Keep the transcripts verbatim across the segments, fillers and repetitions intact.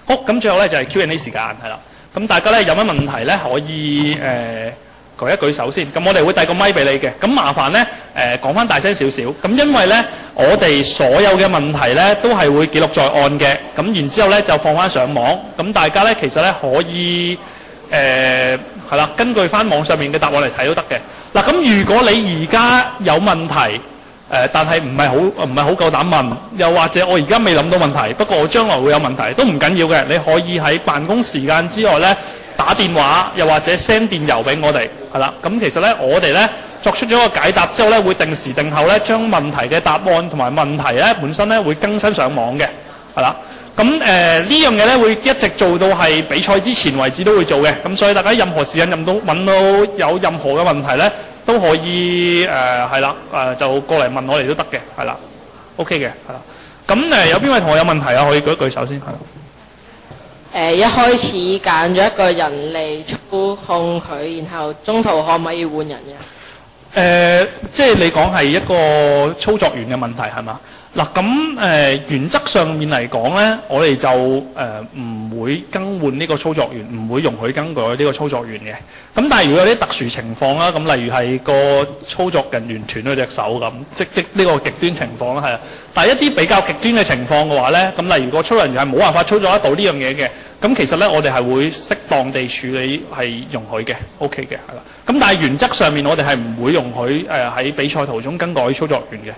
好，咁最後咧就係 Q and A 時間係啦。咁大家咧有乜問題咧可以誒、呃、舉一舉手先。咁我哋會遞個咪俾你嘅。咁麻煩咧誒講翻大聲少少。咁因為咧我哋所有嘅問題咧都係會記錄在案嘅。咁然之後咧就放翻上網。咁大家咧其實咧可以誒係啦，根據翻網上面嘅答案嚟睇都得嘅。嗱，咁如果你而家有問題，誒、呃，但係唔係好唔係好夠膽問，又或者我而家未諗到問題，不過我將來會有問題，都唔緊要嘅。你可以喺辦公時間之外咧打電話，又或者 send 電郵俾我哋，係啦。咁其實咧，我哋咧作出咗一個解答之後咧，會定時定候咧將問題嘅答案同埋問題咧本身咧會更新上網嘅，係啦。咁誒、呃、呢樣嘢咧會一直做到係比賽之前為止都會做嘅。咁所以大家任何時間任到揾到有任何嘅問題咧，都可以誒係啦誒就過嚟問我哋都得嘅，係啦 ，OK 嘅，係啦。咁誒、呃、有邊位同學有問題啊？可以舉一舉手先。係。 誒一開始揀咗一個人嚟操控佢，然後中途可唔可以換人嘅？誒、 呃，即係你講係一個操作員嘅問題係嘛？嗱，咁誒原則上面嚟講咧，我哋就誒唔、呃、會更換呢個操作員，唔會容許更改呢個操作員嘅。咁但係如果有啲特殊情況啦，咁例如係個操作人員斷咗隻手咁，即即呢個極端情況啦，係啊。但係一啲比較極端嘅情況嘅話咧，咁例如個操作人員係冇辦法操作得到呢樣嘢嘅，咁其實咧我哋係會適當地處理係容許嘅 ，OK 嘅，係啦。咁但係原則上面我哋係唔會容許誒喺、呃、比賽途中更改操作員嘅。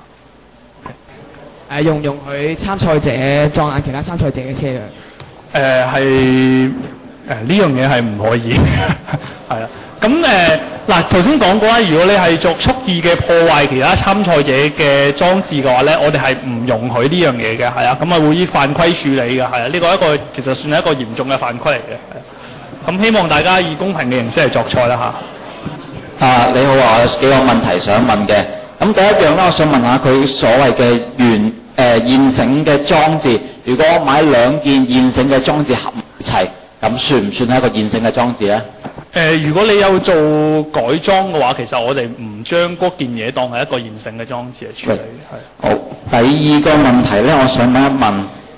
誒容唔容許參賽者撞爛其他參賽者嘅車輛？ 誒係誒呢樣嘢係唔可以，係啊。咁誒嗱頭先講過啦，如果你係作蓄意嘅破壞其他參賽者嘅裝置嘅話咧，我哋係唔容許呢樣嘢嘅，係啊。咁啊會以犯規處理嘅，係啊。呢個一個其實算係一個嚴重嘅犯規嚟嘅，係啊。咁希望大家以公平嘅形式嚟作賽啦嚇。 啊，你好啊，我有幾個問題想問嘅。咁第一樣咧，我想問下佢所謂嘅原誒、呃、現成嘅裝置，如果我買兩件現成嘅裝置合一齊，咁算唔算係一個現成嘅裝置咧？誒、 呃，如果你有做改裝嘅話，其實我哋唔將嗰件嘢當係一個現成嘅裝置嚟處理。係。好， 第二個問題咧，我想問一問誒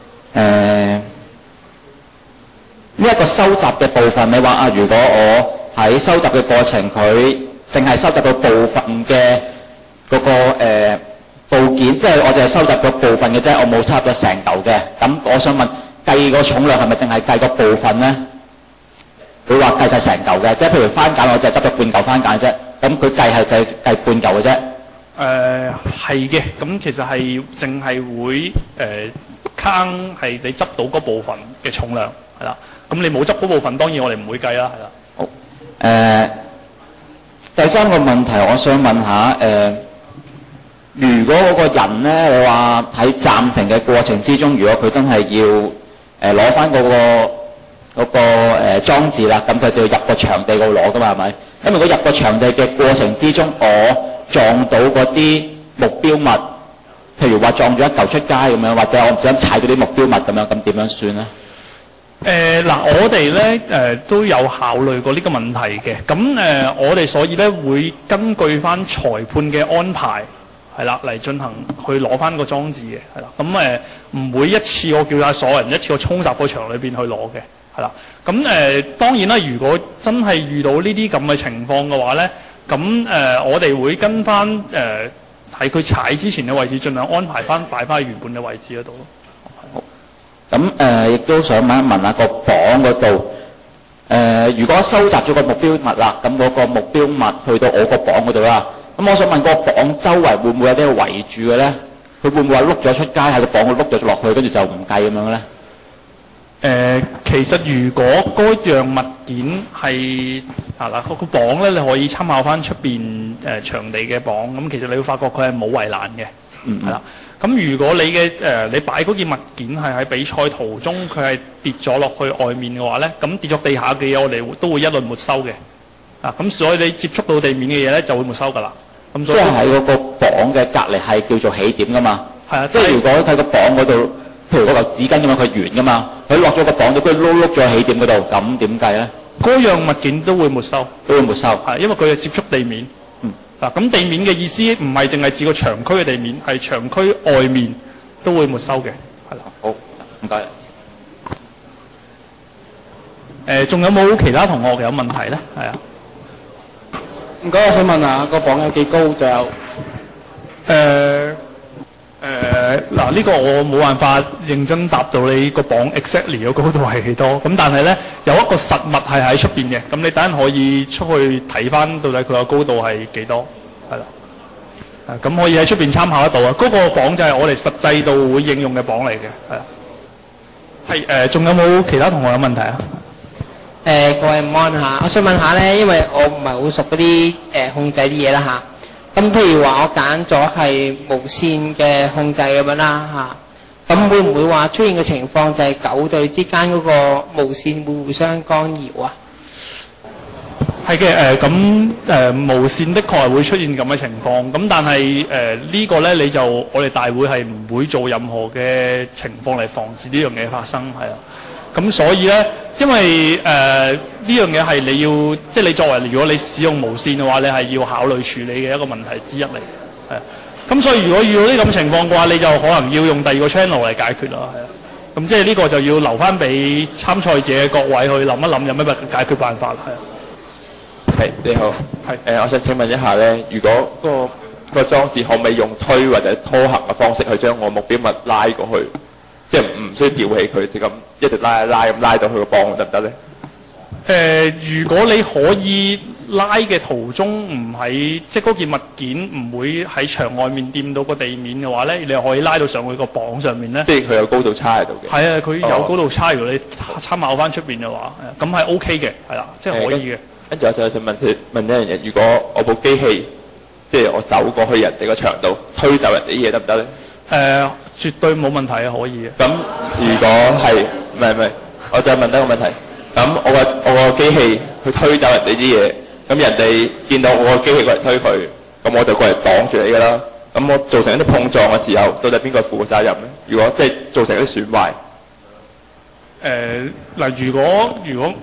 呢一個收集嘅部分，你話啊，如果我喺收集嘅過程，佢淨係收集到部分嘅嗰、那個、呃、部件，即係我淨係收集咗部分嘅啫，我冇插咗成嚿嘅。咁我想問，計個重量係咪淨係計個部分咧？佢話計晒成嚿嘅，即係譬如番梘，我淨係執咗半嚿番梘啫。咁佢計係就係計半嚿嘅啫。 誒係嘅，咁其實係淨係會誒坑係你執到嗰部分嘅重量係啦。咁你冇執嗰部分，當然我哋唔會計啦，係啦。 好誒、呃，第三個問題，我想問下誒、呃，如果嗰個人咧，你話喺暫停嘅過程之中，如果佢真係要誒攞翻嗰個嗰、嗰個誒、呃、裝置啦，咁佢就要入個場地嗰度攞噶嘛，係咪？咁如果入個場地嘅過程之中，我撞到嗰啲目標物，譬如話撞咗一嚿出街咁樣，或者我唔小心踩到啲目標物咁樣，咁點樣算咧？ 誒嗱、呃，我哋咧誒都有考慮過呢個問題嘅。咁誒、呃，我哋所以咧會根據翻裁判嘅安排係啦嚟進行去攞翻個裝置嘅係啦。咁誒唔會一次我叫晒所有人一次我衝襲個場裏邊去攞嘅係啦。咁誒、呃、當然啦，如果真係遇到呢啲咁嘅情況嘅話咧，咁誒、呃、我哋會跟翻誒喺佢踩之前嘅位置，盡量安排翻擺翻喺原本嘅位置嗰度咯。 咁誒，亦都想問一問下個磅嗰度誒，如果收集咗個目標物啦，咁嗰個目標物去到我個磅嗰度啦，咁我想問個磅周圍會唔會有啲圍住嘅咧？佢會唔會話碌咗出街喺個磅度碌咗落去，跟住就唔計咁樣咧？誒、 呃，其實如果嗰樣物件係啊嗱個磅咧，你可以參考翻出邊誒場地嘅磅，咁其實你會發覺佢係冇圍欄嘅，嗯係啦。咁如果你嘅誒、呃、你擺嗰件物件係喺比賽途中，佢係跌咗落去外面嘅話咧，咁跌咗地下嘅嘢，我哋都會一律沒收嘅。啊，咁所以你接觸到地面嘅嘢咧，就會沒收㗎啦。咁所以即係喺嗰個磅嘅隔離係叫做起點㗎嘛。係啊，即係如果喺個磅嗰度，譬如嗰嚿紙巾咁樣，佢圓㗎嘛，佢落咗個磅度，佢碌碌咗起點嗰度，咁點計咧？嗰樣物件都會沒收，都會沒收。係，因為佢係接觸地面。嗱，咁地面嘅意思唔係淨係指個場區嘅地面，係場區外面都會沒收嘅，係啦。好，唔該。 誒，仲有冇其他同學有問題咧？係啊。 唔該，我想問下個榜有幾高？就有誒誒嗱，呢個我冇辦法認真答到你個榜 exactly 個高度係幾多。咁但係咧有一個實物係喺出邊嘅，咁你等陣可以出去睇翻到底佢個高度係幾多，係啦。誒咁可以喺出邊參考得到啊。嗰個榜就係我哋實際度會應用嘅榜嚟嘅，係啦。係誒，仲有冇其他同學有問題啊？ 誒各位唔安嚇，我想問下咧，因為我唔係好熟嗰啲誒控制啲嘢啦嚇。咁譬如話我揀咗係無線嘅控制咁樣啦嚇，咁會唔會話出現嘅情況就係九對之間嗰個無線會互相干擾啊？ 係嘅，誒咁誒無線的確係會出現咁嘅情況，咁但係誒呢個咧你就我哋大會係唔會做任何嘅情況嚟防止呢樣嘢發生，係啊。咁所以咧，因為誒呢樣嘢係你要，即係你作為如果你使用無線嘅話，你係要考慮處理嘅一個問題之一嚟，係啊。咁所以如果遇到呢咁情況嘅話，你就可能要用第二個 channel 嚟解決啦，係啊。咁即係呢個就要留翻俾參賽者各位去諗一諗有咩解決辦法，係啊。 係你好，係誒、呃，我想請問一下咧，如果嗰、嗰個、嗰個裝置可唔可以用推或者拖行嘅方式去將我目標物拉過去，即係唔需要吊起佢，即咁一直拉一拉咁拉到佢個磅得唔得咧？誒、 呃，如果你可以拉嘅途中唔喺，即係嗰件物件唔會喺牆外面掂到個地面嘅話咧，你可以拉到上去個磅上面咧。 即係佢有高度差喺度嘅。係啊，佢有高度差，如果你參考翻出邊嘅話，咁係 O K 嘅，係啦，即係可以嘅。 跟住我仲想問問一樣嘢，如果我部機器即係我走過去人哋個牆度推走人哋啲嘢得唔得咧？誒、 呃，絕對冇問題嘅，可以嘅。 咁如果係唔係唔係，我再問多一個問題。咁我個我個機器去推走人哋啲嘢，咁人哋見到我個機器過嚟推佢，咁我就過嚟擋住你㗎啦。咁我造成一啲碰撞嘅時候，到底邊個負責任咧？如果即係造成一啲損壞。 誒嗱，如果如果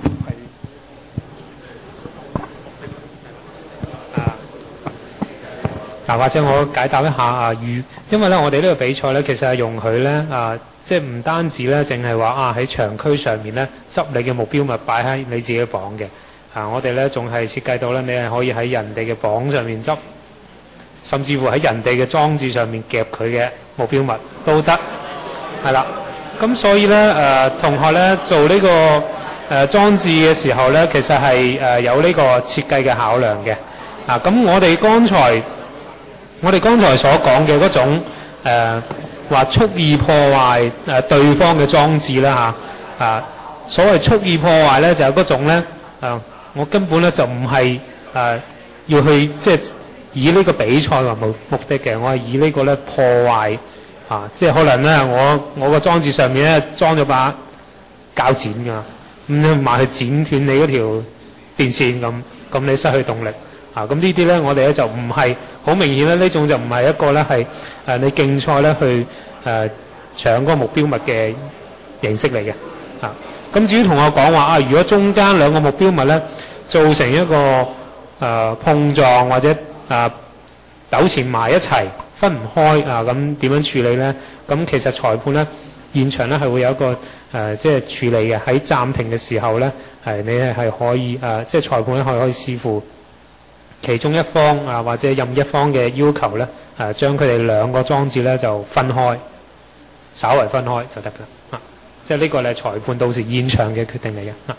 嗱，或者我解答一下啊，如因為咧，我哋呢個比賽咧，其實係容許咧啊，即係唔單止咧，淨係話啊喺場區上面咧執你嘅目標物擺喺你自己嘅磅嘅啊，我哋咧仲係設計到咧，你係可以喺人哋嘅磅上面執，甚至乎喺人哋嘅裝置上面夾佢嘅目標物都得，係啦。咁所以咧誒、呃，同學咧做呢、這個誒、呃、裝置嘅時候咧，其實係誒、呃、有呢個設計嘅考量嘅啊。咁我哋剛才。我哋剛才所講嘅嗰種誒話蓄意破壞誒、呃、對方嘅裝置啦嚇啊，所謂蓄意破壞咧就係、是、嗰種咧誒、呃，我根本咧就唔係誒要去即係以呢個比賽為目目的嘅，我係以呢個咧破壞啊，即係可能咧我我個裝置上面咧裝咗把鉸剪㗎，咁你埋去剪斷你嗰條電線咁，咁你失去動力。啊，咁呢啲咧，我哋咧就唔係好明顯咧，呢種就唔係一個咧係誒你競賽咧去誒、呃、搶嗰個目標物嘅形式嚟嘅。啊，咁至於同我講話啊，如果中間兩個目標物咧造成一個誒、呃、碰撞或者誒、呃、糾纏埋一齊分唔開啊，咁點樣處理咧？咁其實裁判咧現場咧係會有一個誒、呃、即係處理嘅，喺暫停嘅時候咧係你係可以誒、呃、即係裁判咧係可以視乎其中一方啊，或者任一方嘅要求咧，誒、啊、將佢哋兩個裝置咧就分開，稍為分開就得㗎啦。啊，即係呢個咧裁判到時現場嘅決定嚟嘅。啊。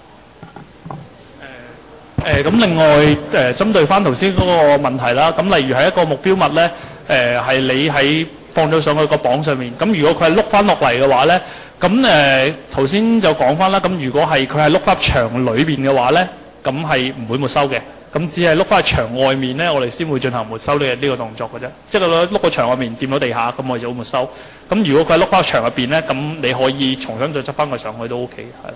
誒咁、呃、另外誒、呃、針對翻頭先嗰個問題啦，咁例如係一個目標物咧，誒、呃、係你喺放咗上去個磅上面，咁如果佢係碌翻落嚟嘅話咧，咁誒頭先就講翻啦，咁如果係佢係碌翻牆裏邊嘅話咧，咁係唔會沒收嘅。咁只係碌翻去牆外面咧，我哋先會進行沒收呢個呢個動作嘅啫。即係佢碌個牆外面掂到地下，咁我哋就會沒收。咁如果佢係碌翻去牆入邊咧，咁你可以重新再執翻佢上去都 OK 嘅，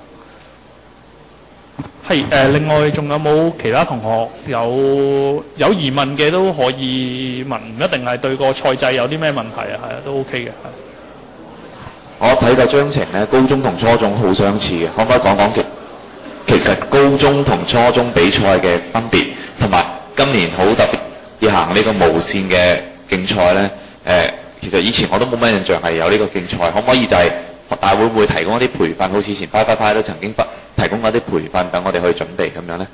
係。係誒、呃，另外仲有冇其他同學有有疑問嘅都可以問，唔一定係對個賽制有啲咩問題啊，係啊，都 OK 嘅。 我睇個章程咧，高中同初中好相似嘅，可唔可以講講其其實高中同初中比賽嘅分別，同埋今年好特別要行呢個無線嘅競賽咧？誒、呃，其實以前我都冇乜印象係有呢個競賽，可唔可以就係、是、大會會提供一啲培訓，好似以前 Bye Bye Bye 都曾經提供一啲培訓，等我哋去準備咁樣咧？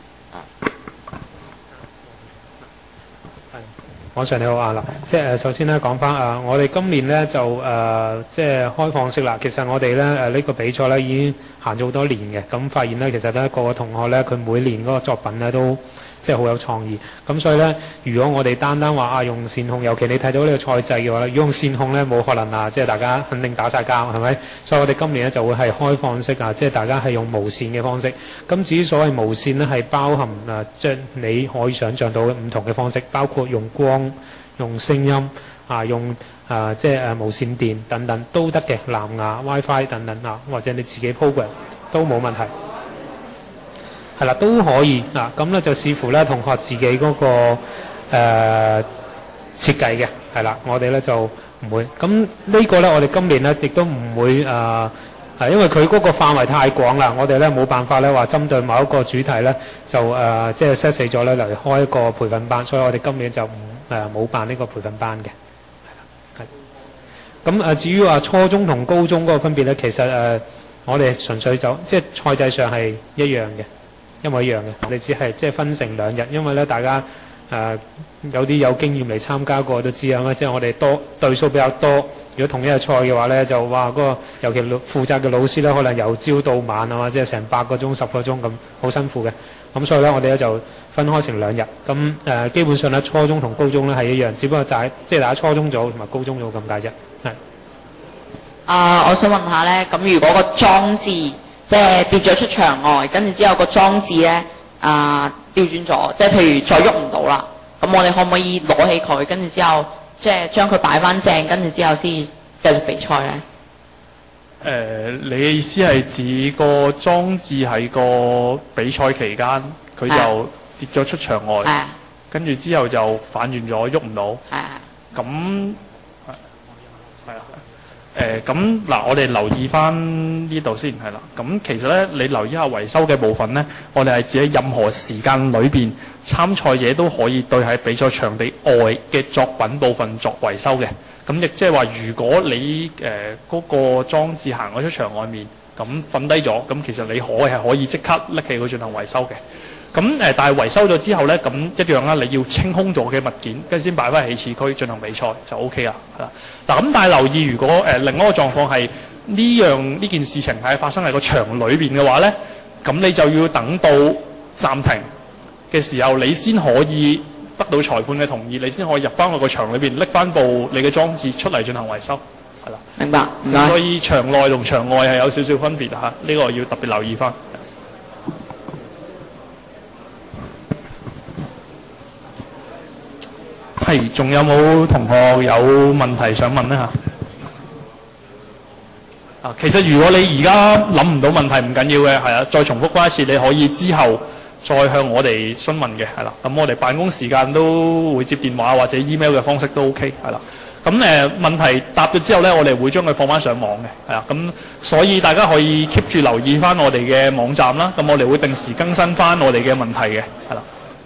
網上你好啊嗱，即係誒首先咧講翻誒，我哋今年咧就誒、呃、即係開放式啦。其實我哋咧誒呢、呢個比賽咧已經行咗好多年嘅，咁發現咧其實咧個個同學咧佢每年嗰個作品咧都即係好有創意。咁所以咧，如果我哋單單話啊用線控，尤其你睇到呢個賽制嘅話咧，如果用線控咧冇可能啊，即係大家肯定打晒交，係咪？所以我哋今年咧就會係開放式啊，即係大家係用無線嘅方式。咁至於所謂無線咧，係包含啊，即係你可以想像到嘅唔同嘅方式，包括用光、用聲音啊、用啊即係誒無線電等等都得嘅，藍牙、WiFi 等等啊，或者你自己 program 都冇問題。係啦，都可以嗱，咁咧就視乎咧同學自己嗰、那個誒、呃、設計嘅，係啦，我哋咧就唔會。咁呢個咧，我哋今年咧亦都唔會誒，係、呃、因為佢嗰個範圍太廣啦，我哋咧冇辦法咧話針對某一個主題咧就誒、呃、即係 set 死咗咧嚟開一個培訓班，所以我哋今年就唔誒冇辦呢個培訓班嘅。係啦，係。咁誒至於話初中同高中嗰個分別咧，其實誒、呃、我哋純粹就即係賽制上係一樣嘅。一模一樣嘅，我哋只係即係分成兩日，因為咧大家誒、呃、有啲有經驗嚟參加過都知啊嘛，即係我哋多對數比較多。如果同一日賽嘅話咧，就話嗰、那個尤其負責嘅老師咧，可能由朝到晚啊嘛，即係成八個鐘、十個鐘咁，好辛苦嘅。咁所以咧，我哋咧就分開成兩日。咁誒、呃、基本上咧，初中同高中咧係一樣，只不過就係即係大家初中組同埋高中組咁解啫。係。 啊，我想問下咧，咁如果個裝置即係跌咗出場外，跟住之後個裝置咧啊調轉咗，即係譬如再喐唔到啦，咁我哋可唔可以攞起佢，跟住之後即係將佢擺翻正，跟住之後先繼續比賽咧？誒、 呃，你嘅意思係指個裝置喺個比賽期間佢就跌咗出場外， 係跟住之後就反轉咗，喐唔到。 係咁係啊。誒咁嗱，我哋留意翻呢度先係啦。咁其實咧，你留意下維修嘅部分咧，我哋係指喺任何時間裏邊，參賽者都可以對喺比賽場地外嘅作品部分作維修嘅。咁亦即係話，如果你誒嗰、呃那個裝置行咗出場外面，咁瞓低咗，咁其實你可係可以即刻拎起佢進行維修嘅。咁誒、呃，但係維修咗之後咧，咁一樣啦，你要清空咗嘅物件，跟住先擺翻起始區進行比賽就 O K 啦，係啦。嗱咁，但係留意，如果誒、呃、另一個狀況係呢樣呢件事情係發生喺個場裏邊嘅話咧，咁你就要等到暫停嘅時候，你先可以得到裁判嘅同意，你先可以入翻去個場裏邊拎翻部你嘅裝置出嚟進行維修，係啦。 明白，唔該。 所以場內同場外係有少少分別嚇，呢、這個要特別留意翻。係，仲有冇同學有問題想問呢？嚇？啊，其實如果你而家諗唔到問題唔緊要嘅，係啊，再重複翻一次，你可以之後再向我哋詢問嘅，係啦。咁我哋辦公時間都會接電話或者 email 嘅方式都 OK，係啦。咁誒、呃、問題答咗之後呢，我哋會將佢放翻上網嘅，係啊。咁所以大家可以 keep 住留意翻我哋嘅網站啦。咁我哋會定時更新翻我哋嘅問題嘅，係啦。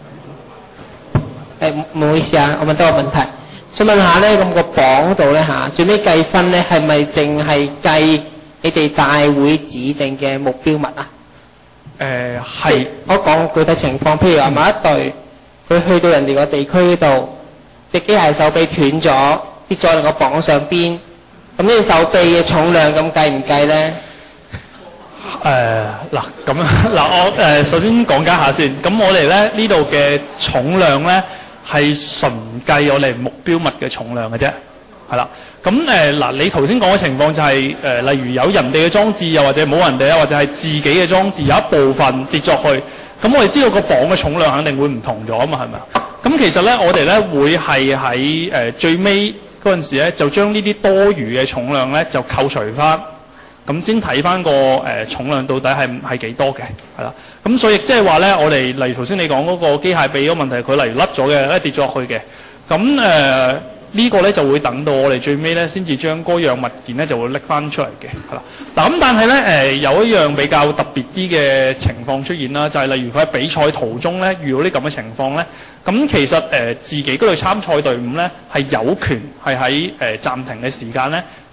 誒唔好意思啊，我問多個問題，想問下咧，咁個榜度咧嚇，最尾計分咧係咪淨係計你哋大會指定嘅目標物啊？ 誒係， 我講具體情況，譬如話某一隊佢去到人哋個地區度，隻機械手臂斷咗，跌咗喺個榜上邊，咁呢隻手臂嘅重量咁計唔計咧？ 誒嗱咁嗱我誒、呃、首先講解下先，咁我哋咧呢度嘅重量咧係純計我哋目標物嘅重量嘅啫，係啦。咁誒嗱，你頭先講嘅情況就係、是、誒、呃，例如有人哋嘅裝置，又或者冇人哋啊，或者係自己嘅裝置有一部分跌咗去，咁我哋知道個磅嘅重量肯定會唔同咗啊嘛，係咪啊？咁其實咧，我哋咧會係喺誒最尾嗰陣時咧，就將呢啲多餘嘅重量咧就扣除翻。咁先睇翻個誒、呃、重量到底係係幾多嘅，係啦。咁所以即係話咧，我哋例如頭先你講嗰個機械臂嗰個問題，佢例如甩咗嘅，一跌咗落去嘅。咁誒、呃這個、呢個咧就會等到我哋最尾咧，先至將嗰樣物件咧就會拎翻出嚟嘅，係啦。嗱咁但係咧誒有一樣比較特別啲嘅情況出現啦，就係、是、例如佢喺比賽途中咧遇到啲咁嘅情況咧，咁其實誒、呃、自己嗰隊參賽隊伍咧係有權係喺誒暫停嘅時間咧，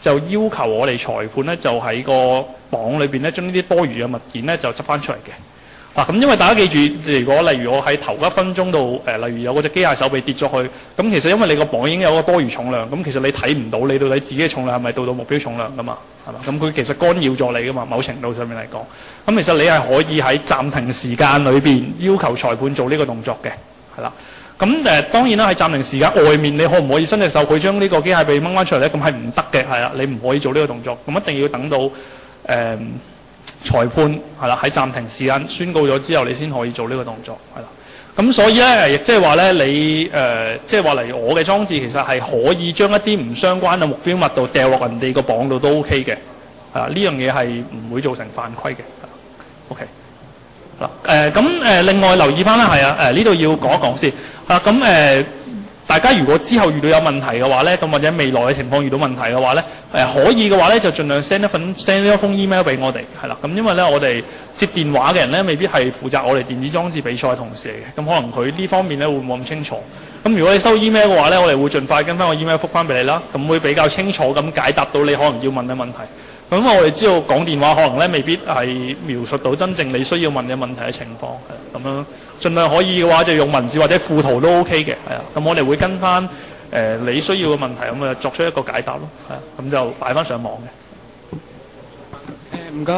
就要求我哋裁判咧就喺個磅裏邊咧將呢啲多餘嘅物件咧就執翻出嚟嘅。嗱，咁因為大家記住，如果例如我喺頭一分鐘度誒，例如有嗰隻機械手臂跌咗去，咁其實因為你個磅已經有個多餘重量，咁其實你睇唔到你到底自己嘅重量係咪到到目標重量噶嘛，係嘛？咁佢其實干擾咗你噶嘛，某程度上面嚟講，咁其實你係可以喺暫停時間裏邊要求裁判做呢個動作嘅，係啦。咁誒、呃、當然啦，喺暫停時間外面，你可唔可以伸隻手去將呢個機械臂掹翻出嚟咧？咁係唔得嘅，係啦，你唔可以做呢個動作，咁一定要等到誒。呃裁判係啦，喺暫停時間宣告咗之後，你先可以做呢個動作係啦。咁所以咧，亦即係話咧，你誒即係話例如我嘅裝置其實係可以將一啲唔相關嘅目標密度掉落人哋個磅度都 OK 嘅，係啦。呢樣嘢係唔會造成犯規嘅。OK 嗱誒咁誒，另外留意翻啦，係啊誒呢度要講一講先啊。咁誒、呃、大家如果之後遇到有問題嘅話咧，咁或者未來嘅情況遇到問題嘅話咧。誒、呃、可以嘅話咧，就盡量 send 一份 send 一封 email 俾我哋，係啦。咁因為咧，我哋接電話嘅人咧，未必係負責我哋電子裝置比賽嘅同事嚟嘅。咁可能佢呢方面咧會冇咁清楚。咁如果你收 email 嘅話咧，我哋會盡快跟翻個 email 覆翻俾你啦。咁會比較清楚咁解答到你可能要問嘅問題。咁因為我哋知道講電話可能咧未必係描述到真正你需要問嘅問題嘅情況，係咁樣。盡量可以嘅話，就用文字或者附圖都 OK 嘅，係啊。咁我哋會跟翻。誒、呃、你需要嘅問題，咁啊作出一個解答咯，係啊，咁就擺翻上網嘅。 誒唔該。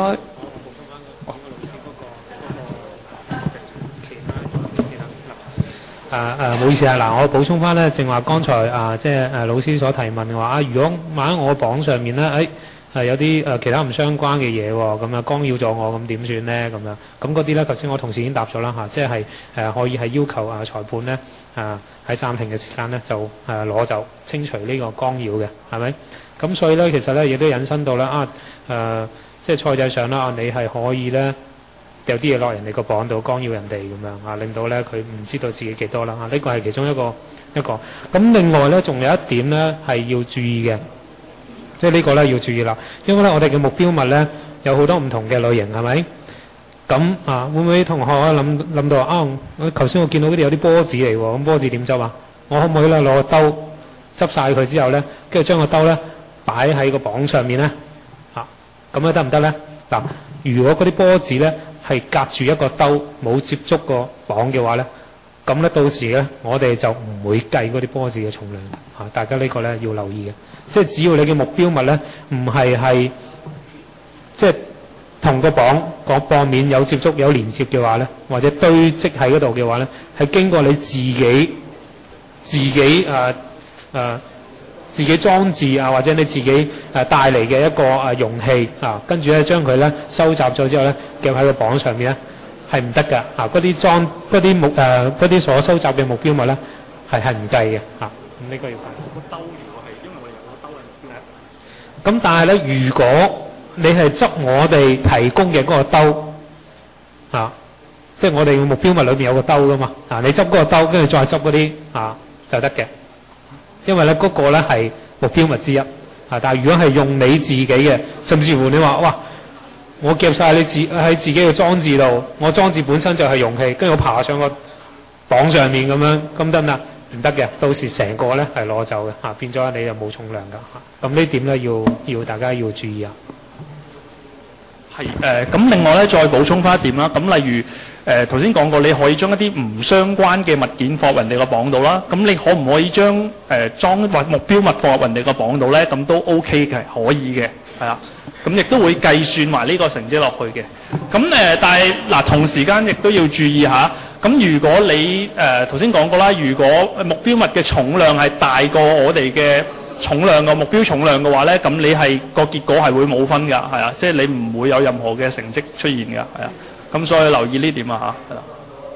誒誒，唔好意思啊，嗱，我補充翻咧，正話剛才啊，即係誒老師所提問嘅話啊，如果萬一我榜上面咧，誒、哎、係有啲誒其他唔相關嘅嘢喎，咁啊干擾咗我，咁點算咧？咁樣咁嗰啲咧，頭先我同事已經答咗啦嚇，即係誒可以係要求啊裁判咧啊喺暫停嘅時間咧就誒攞走清除呢個干擾嘅，係咪？咁所以咧其實咧亦都引申到咧啊誒、呃，即係賽制上啦，你係可以咧。有啲嘢落人哋個磅度干擾人哋咁樣啊，令到咧佢唔知道自己幾多啦啊！呢個係其中一個一個。咁另外咧，仲有一點咧係要注意嘅，即係呢個咧要注意啦。因為咧我哋嘅目標物咧有好多唔同嘅類型，係咪？咁啊，會唔會同學諗諗到啊？我頭先我見到嗰啲有啲波子嚟喎，咁波子點執啊？我可唔可以咧攞個兜執晒佢之後咧，跟住將個兜咧擺喺個磅上面咧？啊，咁樣得唔得咧？嗱，如果嗰啲波子咧，係隔住一個兜冇接觸個磅嘅話咧，咁咧到時咧我哋就唔會計嗰啲波子嘅重量嚇、啊。大家呢個咧要留意嘅，即係只要你嘅目標物咧唔係係即係同個磅個磅面有接觸有連接嘅話咧，或者堆積喺嗰度嘅話咧，係經過你自己自己誒誒、啊啊、自己裝置啊，或者你自己誒帶嚟嘅一個誒容器啊，跟住咧將佢咧收集咗之後咧夾喺個磅上面咧係唔得㗎啊！嗰啲裝嗰啲目誒嗰啲所收集嘅目標物咧係係唔計嘅啊！咁呢個要睇。個兜如果係因為我哋有個兜嘅咁，但係咧如果你係執我哋提供嘅嗰個兜啊，即係我哋嘅目標物裏邊有個兜㗎嘛啊，你執嗰個兜跟住再執嗰啲啊就得嘅。因為咧嗰個咧係目標物之一，啊！但係如果係用你自己嘅，甚至乎你話哇，我夾晒你自喺自己嘅裝置度，我裝置本身就係容器，跟住我爬上個磅上面咁樣，咁得唔得？唔得嘅，到時成個咧係攞走嘅，嚇、啊、變咗你就冇重量㗎嚇。咁、啊、呢點咧要要大家要注意啊。 係誒，咁、呃、另外咧再補充翻一點啦。咁例如誒頭先講過，你可以將一啲唔相關嘅物件放入人哋個磅度啦。咁你可唔可以將誒、呃、裝或目標物放入人哋個磅度咧？咁都 OK 嘅，可以嘅，係啊。咁亦都會計算埋呢個成績落去嘅。咁誒、呃，但係嗱、呃、同時間亦都要注意下。咁如果你誒頭先講過啦，如果目標物嘅重量係大過我哋嘅重量個目標重量嘅話咧，咁你係個結果係會冇分㗎，係啊，即係你唔會有任何嘅成績出現㗎，係啊，咁所以留意呢點啊嚇，係啦。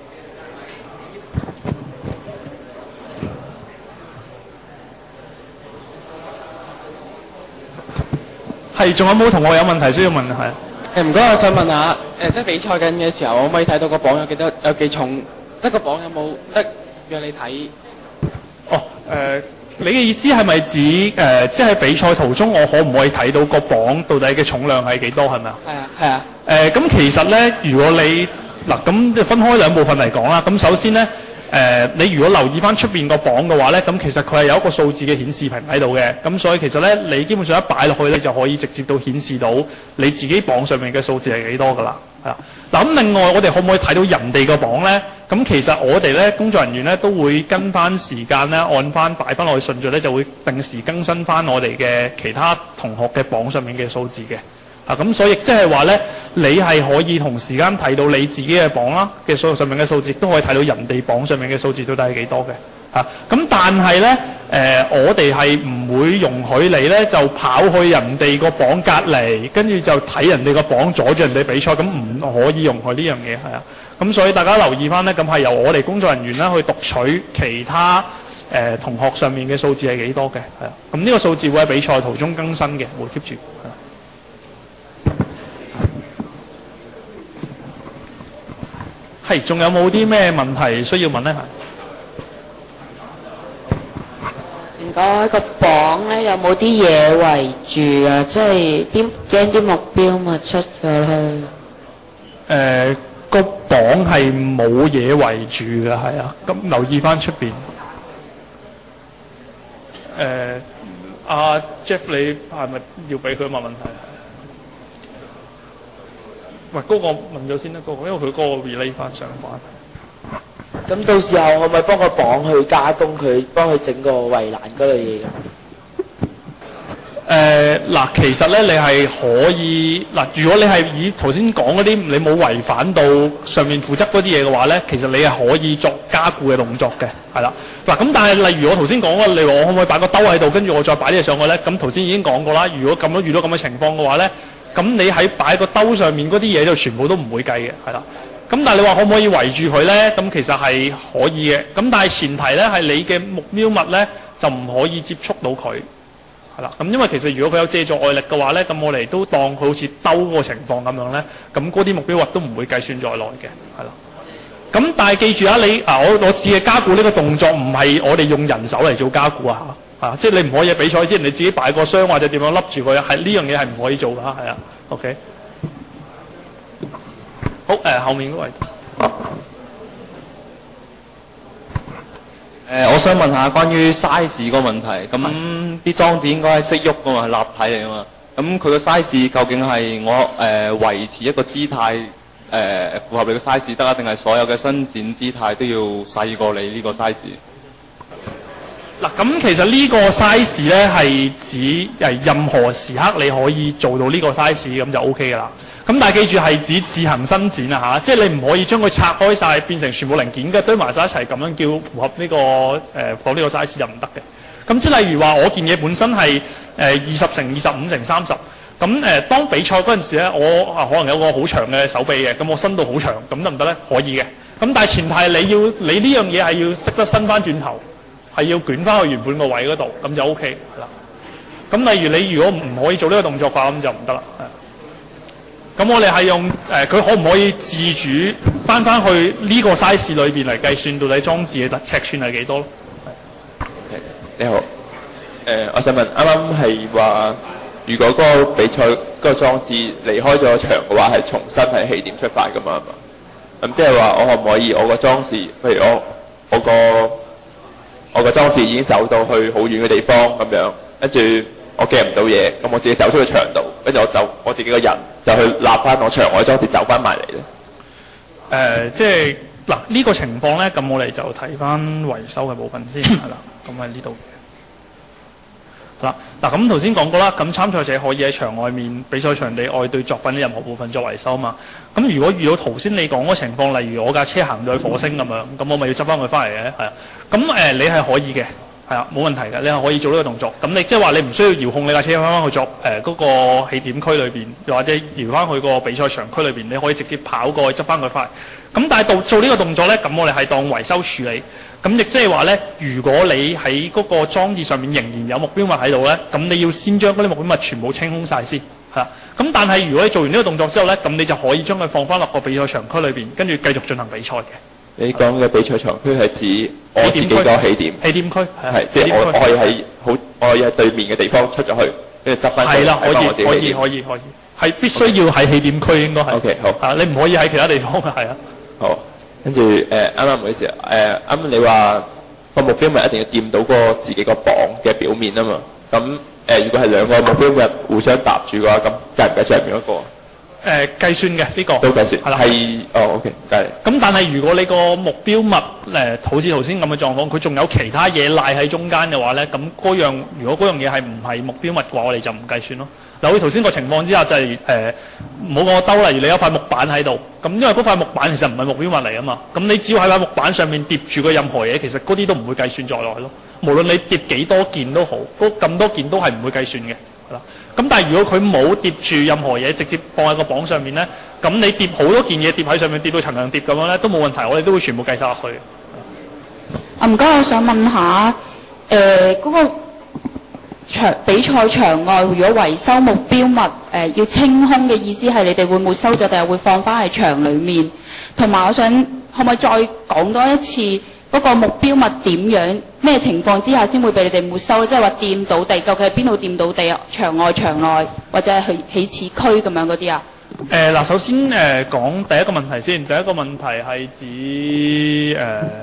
係，仲有冇同學有問題需要問啊？係。 誒唔該，我想問下，誒即係比賽緊嘅時候，可唔可以睇到個磅有幾多有幾重？即係個磅有冇得讓你睇？ 哦，誒、呃。你嘅意思係咪指誒、呃，即係比賽途中我可唔可以睇到個磅到底嘅重量係幾多係咪啊？ 係啊，係啊。誒、 呃，咁其實咧，如果你嗱咁分開兩部分嚟講啦。咁首先咧，誒、 呃、你如果留意翻出邊個磅嘅話咧，咁其實佢係有一個數字嘅顯示屏喺度嘅，咁所以其實咧你基本上一擺落去咧就可以直接到顯示到你自己磅上面嘅數字係幾多噶啦，係啦。嗱咁另外我哋可唔可以睇到人哋個磅咧？咁其實我哋咧工作人員咧都會跟翻時間咧，按翻擺翻落去順序咧，就會定時更新翻我哋嘅其他同學嘅磅上面嘅數字嘅。啊，咁所以即係話咧，你係可以同時間睇到你自己嘅磅啦嘅數上面嘅數字，都可以睇到人哋磅上面嘅數字到底係幾多嘅。啊，咁但係咧，誒、呃、我哋係唔會容許你咧就跑去人哋個磅隔離，跟住就睇人哋個磅阻住人哋比賽，咁唔可以容許呢樣嘢係啊。咁所以大家留意翻咧，咁係由我哋工作人員啦去讀取其他誒、呃、同學上面嘅數字係幾多嘅，係啊。咁呢個數字會喺比賽途中更新嘅，會 keep 住。係，仲有冇啲咩問題需要問咧？ 唔該，個磅咧有冇啲嘢圍住啊？即係啲驚啲目標咪出咗去？ 誒、呃，個磅係冇嘢圍住嘅，係啊。咁留意翻出邊。誒，阿 Jeff， 你係咪要俾佢問問題？喂，嗰、那個問咗先啦，嗰、那個，因為佢嗰個 relay 翻上翻。 咁到時候可唔可以幫個磅去加工佢，幫佢整個圍欄嗰類嘢？ 誒嗱，其實咧你係可以嗱，如果你係以頭先講嗰啲你冇違反到上面負責嗰啲嘢嘅話咧，其實你係可以作加固嘅動作嘅，係啦。嗱咁但係例如我頭先講啦，你話我可唔可以擺個兜喺度，跟住我再擺啲嘢上去咧？咁頭先已經講過啦，如果咁樣遇到咁嘅情況嘅話咧，咁你喺擺個兜上面嗰啲嘢就全部都唔會計嘅，係啦。咁但係你話可唔可以圍住佢咧？咁其實係可以嘅。咁但係前提咧係你嘅目標物咧就唔可以接觸到佢，係啦。咁因為其實如果佢有借助外力嘅話咧，咁我哋都當佢好似兜嗰個情況咁樣咧，咁嗰啲目標物都唔會計算在內嘅，係啦。咁但係記住啊，你啊我我指嘅加固呢個動作唔係我哋用人手嚟做加固啊嚇，啊即係你唔可以比賽之前你自己擺個箱或者點樣笠住佢，係呢樣嘢係唔可以做㗎，係啊 ，OK。好，誒、呃、後面嗰位。誒、 呃，我想問下關於 size 個問題。咁啲裝置應該係識喐噶嘛，係立體嚟噶嘛。咁佢個 size 究竟係我誒、呃、維持一個姿態誒、呃、符合你個 size 得啊，定係所有嘅伸展姿態都要細過你呢個 size？ 嗱，咁其實呢個 size 咧係指誒任何時刻你可以做到呢個 size 咁就 O K 㗎啦。咁但係記住係指自行伸展啊嚇，即係你唔可以將佢拆開晒變成全部零件嘅堆埋晒一齊咁樣叫符合呢、這個誒、呃、符合呢個 size 就唔得嘅。咁即係例如話我件嘢本身係誒二十乘二十五乘三十，咁誒當比賽嗰陣時咧，我啊可能有個好長嘅手臂嘅，咁我伸到好長，咁得唔得咧？可以嘅。咁但係前提係你要你呢樣嘢係要識得伸翻轉頭，係要捲翻去原本個位嗰度，咁就 O K 係啦。咁例如你如果唔可以做呢個動作嘅話，咁就唔得啦。咁我哋係用誒，佢、呃、可唔可以自主翻翻去呢個 size 裏邊嚟計算到底裝置嘅尺寸係幾多咯？ 你好，誒、呃，我想問，啱啱係話，如果嗰個比賽嗰個裝置離開咗場嘅話，係重新喺起點出發㗎嘛？係嘛？咁即係話，我可唔可以我個裝置，譬如我我個我個裝置已經走到去好遠嘅地方咁樣，跟住我夾唔到嘢，咁我自己走出去場度，跟住我走我自己個人就去立翻我場外裝置走翻埋嚟咧。誒、 呃，即係嗱呢個情況咧，咁我哋就睇翻維修嘅部分先係啦。咁喺呢度。好啦，嗱咁頭先講過啦，咁參賽者可以喺場外面比賽場地外對作品嘅任何部分作維修嘛。咁如果遇到頭先你講嗰個情況，例如我架車行到去火星咁樣，咁我咪要執翻佢翻嚟嘅，係啊。咁誒、呃，你係可以嘅。係啊，冇問題嘅，你係可以做呢個動作。咁你即係話你唔需要遙控你架車翻翻去作誒嗰、呃那個起點區裏邊，又或者搖翻去個比賽場區裏邊，你可以直接跑過去執翻佢翻嚟。咁但係到做呢個動作咧，咁我哋係當維修處理。咁亦即係話咧，如果你喺嗰個裝置上面仍然有目標物喺度咧，咁你要先將嗰啲目標物全部清空晒先，係啦。咁但係如果你做完呢個動作之後咧，咁你就可以將佢放翻落個比賽場區裏邊，跟住繼續進行比賽嘅。 你講嘅比賽場區係指我自己個起點， 起點區係即係我我可以喺好我可以喺對面嘅地方出咗去，跟住執翻係啦，可以可以可以可以，係必須要喺起點區應該係。 O K 好。 啊，你唔可以喺其他地方嘅係啊。 好。 跟住誒啱啱唔好意思誒啱啱你話個目標咪一定要掂到個自己個磅嘅表面啊嘛，咁誒、呃、如果係兩個目標咪互相搭住嘅話，咁計唔計上面嗰個？ 誒計算嘅呢個都計算係啦， 係哦 OK，計。 咁但係如果你個目標物誒好似頭先咁嘅狀況，佢仲有其他嘢賴喺中間嘅話咧，咁嗰樣如果嗰樣嘢係唔係目標物嘅話，我哋就唔計算咯。嗱，好似頭先個情況之下就係誒唔好個兜，例如你有塊木板喺度，咁因為嗰塊木板其實唔係目標物嚟啊嘛，咁你只要喺塊木板上面疊住個任何嘢，其實嗰啲都唔會計算在內咯。無論你疊幾多件都好，嗰咁多件都係唔會計算嘅。係啦。咁但係如果佢冇疊住任何嘢，直接放喺個磅上面咧，咁你疊好多件嘢疊喺上面，疊到層層疊咁樣咧，都冇問題，我哋都會全部計晒落去。 啊，唔該，我想問下，誒嗰個場比賽場外，如果維修目標物誒要清空嘅意思係你哋會沒收咗，定係會放翻喺場裡面？同埋我想可唔可以再講多一次？嗰個目標物點樣咩情況之下先會俾你哋沒收？即係話掂到地，究竟係邊度掂到地啊？場外、場內或者係去起始區咁樣嗰啲啊？ 誒嗱，首先誒講第一個問題先。第一個問題係指誒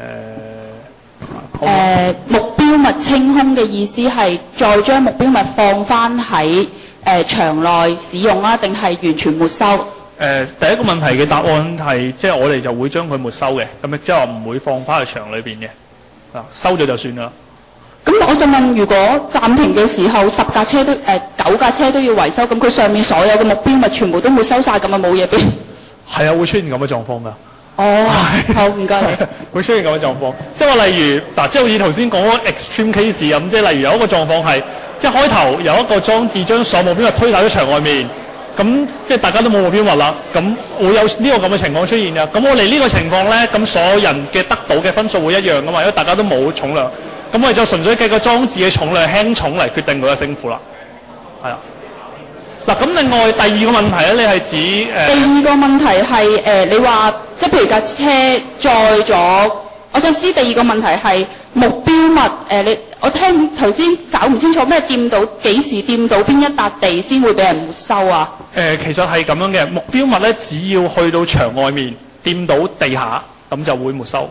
誒目標物清空嘅意思係再將目標物放翻喺誒場內使用啊，定係完全沒收？ 誒、呃、第一個問題嘅答案係，即係我哋就會將佢沒收嘅，咁亦即係話唔會放翻去場裏邊嘅，啊收咗就算啦。 咁我想問，如果暫停嘅時候十架車都誒、呃、九架車都要維修，咁佢上面所有嘅目標物全部都沒收晒，咁啊冇嘢俾？係啊，會出現咁嘅狀況㗎。 哦，好唔該你。 會出現咁嘅狀況，即係話例如嗱，即係好似頭先講嗰個 extreme case 咁，即係例如有一個狀況係，一開頭有一個裝置將所有目標物推晒咗場外面。咁即係大家都冇目標物啦，咁會有呢個咁嘅情況出現㗎。咁我哋呢個情況咧，咁所有人嘅得到嘅分數會一樣㗎嘛，因為大家都冇重量。咁我哋就純粹計個裝置嘅重量輕重嚟決定佢嘅勝負啦。係啊。嗱，咁另外第二個問題咧，你係指誒？呃、 第二個問題係誒、呃，你話即係譬如架車載咗，我想知第二個問題係目標物誒、呃，你我聽頭先搞唔清楚咩掂到幾時掂到邊一笪地先會俾人沒收啊？ 誒、呃，其實係咁樣嘅，目標物咧，只要去到場外面掂到地下，咁就會沒收。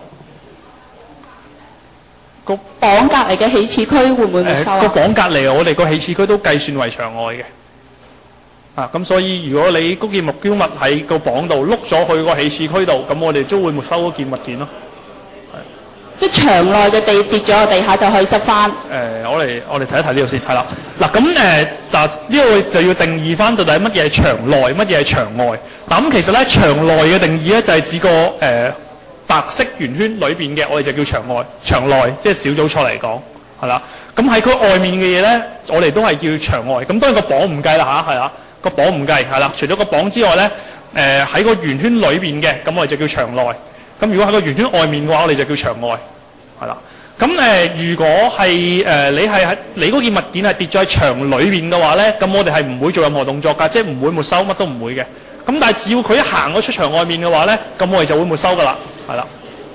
個磅隔離嘅起始區會唔會沒收啊？ 個磅隔離，我哋個起始區都計算為場外嘅。啊，咁所以如果你嗰件目標物喺個磅度碌咗去個起始區度，咁我哋都會沒收嗰件物件咯。 即係場內嘅地跌咗落地下就可以執翻。誒、 呃，我哋我哋睇一睇呢度先，係啦。嗱，咁誒嗱呢度就要定義翻到底乜嘢係場內，乜嘢係場外。嗱，咁其實咧場內嘅定義咧就係指個誒、呃、白色圓圈裏邊嘅，我哋就叫場外。場內即係小組賽嚟講，係啦。咁喺佢外面嘅嘢咧，我哋都係叫場外。咁當然個磅唔計啦吓，係啦，個磅唔計係啦。除咗個磅之外咧，誒、呃、喺個圓圈裏邊嘅，咁我哋就叫場內。咁如果喺個圓圈外面嘅話，我哋就叫場外，係啦。咁誒、呃，如果係誒、呃、你係喺你嗰件物件係跌咗喺場裏邊嘅話咧，咁我哋係唔會做任何動作㗎，即係唔會沒收，乜都唔會嘅。咁但係只要佢一行咗出場外面嘅話咧，咁我哋就會沒收㗎啦，係啦。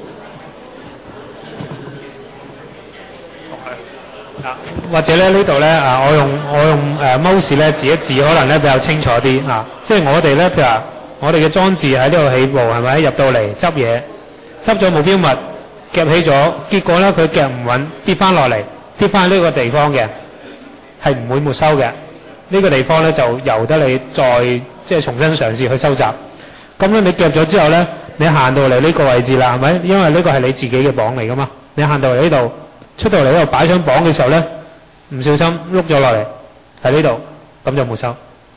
或者咧呢度咧啊，我用我用誒 mouse 咧指一指，可能咧比較清楚啲啊。即係我哋咧譬如話，我哋嘅裝置喺呢度起步係咪？入到嚟執嘢，執咗目標物夾起咗，結果咧佢夾唔穩，跌翻落嚟，跌翻呢個地方嘅，係唔會沒收嘅。呢個地方咧就由得你再即係重新嘗試去收集。咁咧你夾咗之後咧，你行到嚟呢個位置啦，係咪？因為呢個係你自己嘅磅嚟噶嘛。你行到嚟呢度，出到嚟呢度擺上磅嘅時候咧，唔小心碌咗落嚟喺呢度，咁就沒收。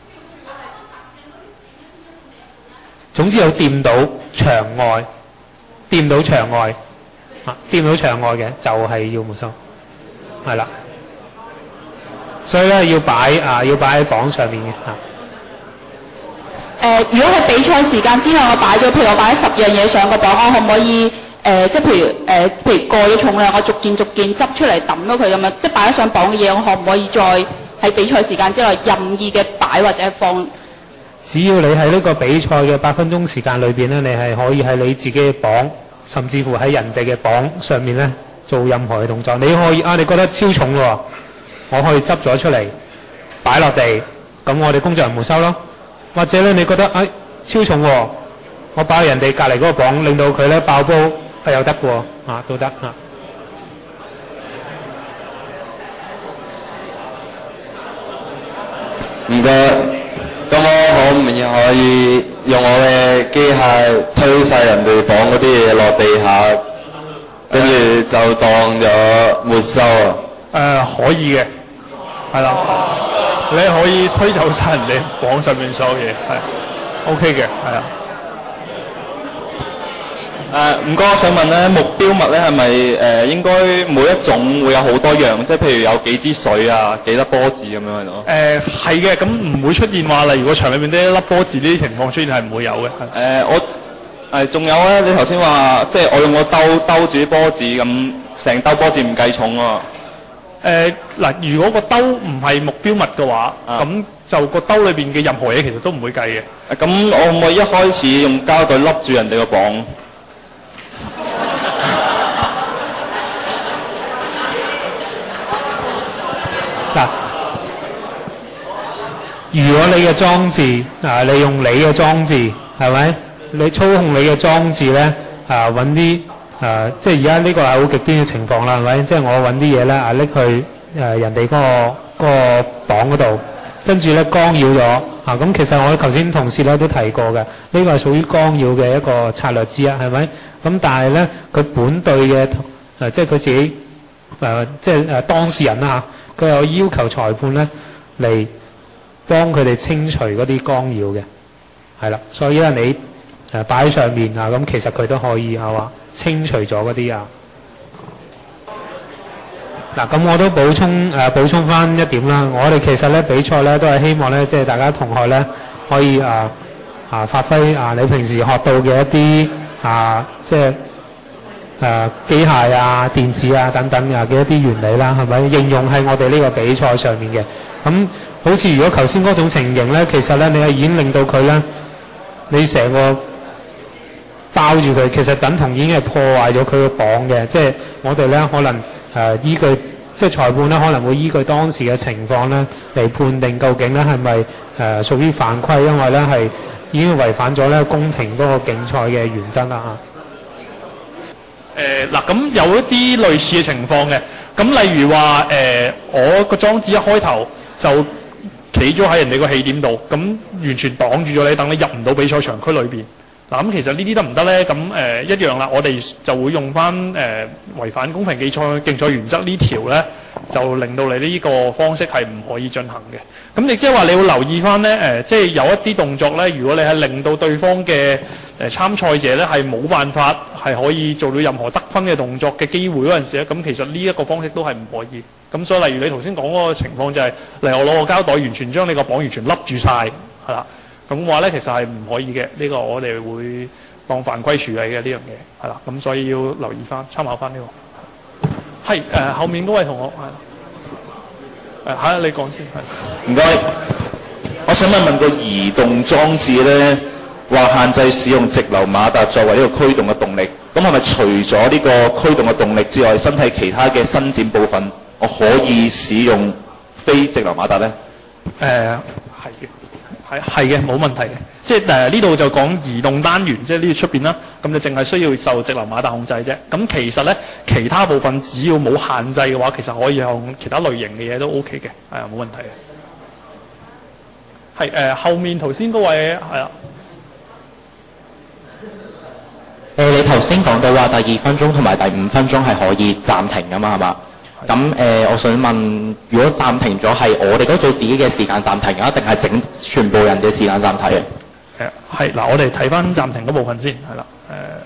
總之有掂到場外，掂到場外，啊，掂到場外嘅就係要沒收，係啦。所以咧要擺啊，要擺喺磅上面嘅嚇。 誒、呃，如果喺比賽時間之內，我擺咗，譬如我擺咗十樣嘢上個磅，我可唔可以誒、呃，即係譬如誒、呃，譬如過咗重量，我逐件逐件執出嚟抌咗佢咁樣，即係擺咗上磅嘅嘢，我可唔可以再喺比賽時間之內任意嘅擺或者放？ 只要你喺呢個比賽嘅八分鐘時間裏邊咧，你係可以喺你自己嘅磅，甚至乎喺人哋嘅磅上面咧做任何嘅動作。你可以啊，你覺得超重喎，我可以執咗出嚟擺落地，咁我哋工作人員沒收咯。或者咧，你覺得誒、哎、超重喎， 我爆人哋隔離嗰個磅，令到佢咧爆煲係有得嘅喎，啊都得啊。 唔該，咁我可唔可以用我嘅機械推晒人哋磅嗰啲嘢落地下，跟住就當咗沒收啊？ 誒、可以嘅，係啦，你可以推走晒人哋磅上面所有嘢，係 OK 嘅，係啊。 誒唔該，我想問咧，目標物咧係咪誒應該每一種會有好多樣，即係譬如有幾支水啊、幾粒波子咁樣咯？ 誒係嘅，咁唔會出現話，例如個場裏面啲一粒波字呢啲情況出現係唔會有嘅。誒、 我誒仲有咧，你頭先話即係我用個兜兜住啲波子咁，成兜波子唔計重喎。 誒嗱，如果個兜唔係目標物嘅話，咁、就個兜裏邊嘅任何嘢其實都唔會計嘅。 咁我可唔可以一開始用膠袋笠住人哋個磅？ 嗱，如果你嘅裝置啊，你用你嘅裝置係咪？你操控你嘅裝置咧啊，揾啲啊，即係而家呢個係好極端嘅情況啦，係咪？即係我揾啲嘢咧啊，拎去誒人哋嗰個嗰個磅嗰度，跟住咧干擾咗啊！咁其實我頭先同事咧都提過嘅，呢個係屬於干擾嘅一個策略之一，係咪？咁但係咧，佢本隊嘅誒，即係佢自己誒，即係誒當事人啦嚇，佢有要求裁判咧嚟幫佢哋清除嗰啲干擾嘅，係啦。所以咧你誒擺喺上面啊，咁其實佢都可以係話清除咗嗰啲啊。嗱，咁我都補充誒、呃、補充翻一點啦。我哋其實咧比賽咧都係希望咧，即係大家同學咧可以啊啊發揮啊你平時學到嘅一啲啊即係誒機械啊、電子啊等等啊嘅一啲原理啦，係咪應用喺我哋呢個比賽上面嘅？咁好似如果頭先嗰種情形咧，其實咧你係已經令到佢咧，你成個包住佢，其實等同已經係破壞咗佢個磅嘅。即係我哋咧可能。誒、呃、依據即係裁判咧，可能會依據當時嘅情況咧嚟判定究竟咧係咪誒屬於犯規，因為咧係已經違反咗咧公平嗰個競賽嘅原則啦嚇。 誒嗱，咁有一啲類似嘅情況嘅，咁例如話誒、呃，我個裝置一開頭就企咗喺人哋個起點度，咁完全擋住咗你，等你入唔到比賽場區裏邊。嗱，咁其實呢啲得唔得咧？咁誒、呃、一樣啦，我哋就會用翻誒、呃、違反公平競賽競賽原則呢條咧，就令到你呢個方式係唔可以進行嘅。咁亦即係話你要留意翻咧誒，即係有一啲動作咧，如果你係令到對方嘅誒、呃、參賽者咧係冇辦法係可以做到任何得分嘅動作嘅機會嗰陣時咧，咁其實呢一個方式都係唔可以。咁所以例如你頭先講嗰個情況就係、是，例如我攞個膠袋完全將你個磅完全笠住晒，係啦。咁話咧，其實係唔可以嘅，呢、這個我哋會當犯規處理嘅呢樣嘢，係啦。咁所以要留意翻，參考翻呢、這個。係誒、呃，後面嗰位同學係誒，嚇、呃、你講先係。 唔該，我想問問個移動裝置咧，話限制使用直流馬達作為呢個驅動嘅動力，咁係咪除咗呢個驅動嘅動力之外，身體其他嘅伸展部分，我可以使用非直流馬達咧？ 誒係嘅。係係嘅，冇問題嘅。即係誒呢度就講移動單元，即係呢度出邊啦。咁就淨係需要受直流馬達控制啫。咁其實咧，其他部分只要冇限制嘅話，其實可以用其他類型嘅嘢都 OK 嘅，係啊，冇問題嘅。係誒、呃，後面頭先嗰位係啦。 誒、呃，你頭先講到話第二分鐘同埋第五分鐘係可以暫停㗎嘛，係嘛？咁誒、呃，我想問，如果暫停咗係我哋嗰組自己嘅時間暫停啊，定係整全部人嘅時間暫停？誒， 係嗱，我哋睇翻暫停嗰部分先，係啦，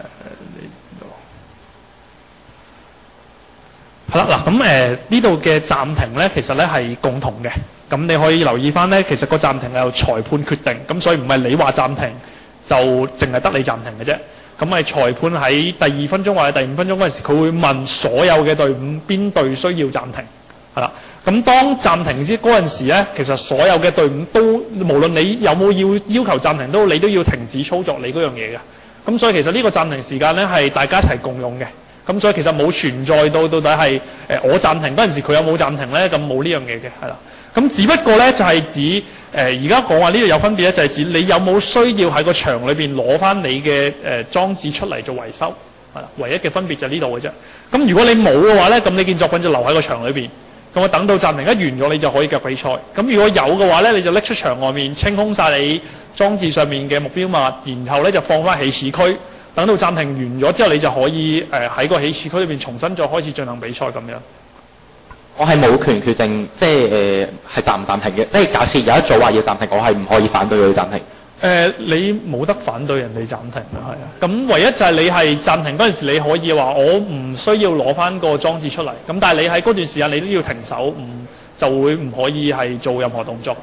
誒，係啦，嗱，咁誒呢度嘅暫停咧，其實咧係共同嘅，咁你可以留意翻咧，其實個暫停係由裁判決定，咁所以唔係你話暫停就淨係得你暫停嘅啫。咁係裁判喺第二分鐘或者第五分鐘嗰陣時，佢會問所有嘅隊伍邊隊需要暫停，係啦。咁當暫停之嗰陣時咧，其實所有嘅隊伍都無論你有冇要要求暫停都，你都要停止操作你嗰樣嘢嘅。咁所以其實呢個暫停時間咧係大家一齊共用嘅。咁所以其實冇存在到到底係誒我暫停嗰陣時佢有冇暫停咧，咁冇呢樣嘢嘅，係啦。 咁只不過咧就係指誒而家講話呢度有分別咧，就係指你有冇需要喺個場裏邊攞翻你嘅誒、呃、裝置出嚟做維修，係啦，唯一嘅分別就係呢度嘅啫。咁如果你冇嘅話咧，咁你件作品就留喺個場裏邊。咁我等到暫停一完咗，你就可以繼續比賽。咁如果有嘅話咧，你就拎出場外面清空晒你裝置上面嘅目標物，然後咧就放翻起始區。等到暫停完咗之後，你就可以誒喺、呃、個起始區裏邊重新再開始進行比賽咁樣。 我係冇權決定，即係誒係暫唔暫停嘅。即係假設有一組話要暫停，我係唔可以反對佢暫停。 誒、呃，你冇得反對人哋暫停嘅，係啊。咁唯一就係你係暫停嗰陣時，你可以話我唔需要攞翻個裝置出嚟。咁但係你喺嗰段時間你都要停手，唔就會唔可以係做任何動作嘅。